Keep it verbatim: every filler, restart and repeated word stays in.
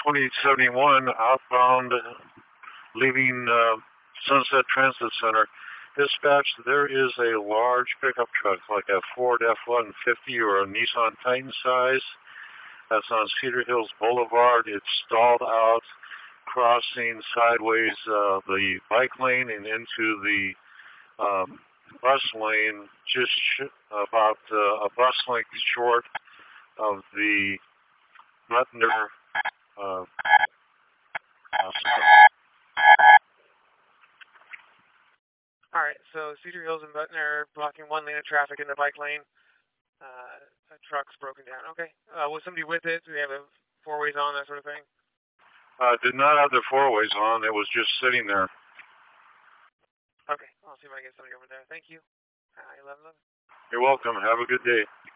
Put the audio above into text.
twenty seventy-one outbound, leaving uh, Sunset Transit Center. Dispatch, there is a large pickup truck, like a Ford F one fifty or a Nissan Titan size. That's on Cedar Hills Boulevard. It's stalled out, crossing sideways uh, the bike lane and into the um, bus lane, just sh- about uh, a bus length short of the Butner uh, uh, All right, so Cedar Hills and Butner blocking one lane of traffic in the bike lane. Uh, a truck's broken down. Okay. Uh, was somebody with it? Do they have a four ways on, that sort of thing? Uh, did not have the four ways on. It was just sitting there. Okay. I'll see if I can get somebody over there. Thank you. Uh, eleven eleven. You're welcome. Have a good day.